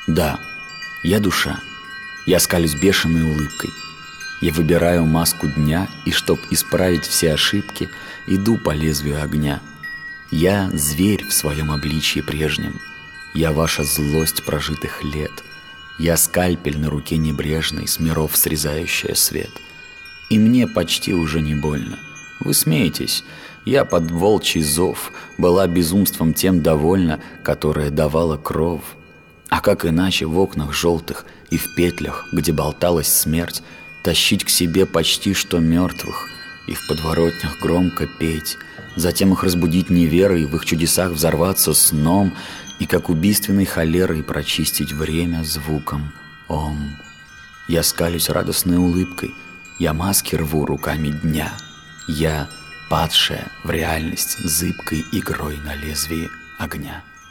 Да, я душа, я скалюсь бешеной улыбкой. Я выбираю маску дня, и чтоб исправить все ошибки, иду по лезвию огня. Я зверь в своем обличье прежнем, я ваша злость прожитых лет. Я скальпель на руке небрежной, с миров срезающая свет. И мне почти уже не больно. Вы смеетесь, я под волчий зов была безумством тем довольна, которое давало кров. А как иначе в окнах желтых и в петлях, где болталась смерть, тащить к себе почти что мертвых и в подворотнях громко петь, затем их разбудить неверой, в их чудесах взорваться сном и как убийственной холерой прочистить время звуком «Ом». Я скалюсь радостной улыбкой, я маски рву руками дня, я падшая в реальность зыбкой игрой на лезвии огня.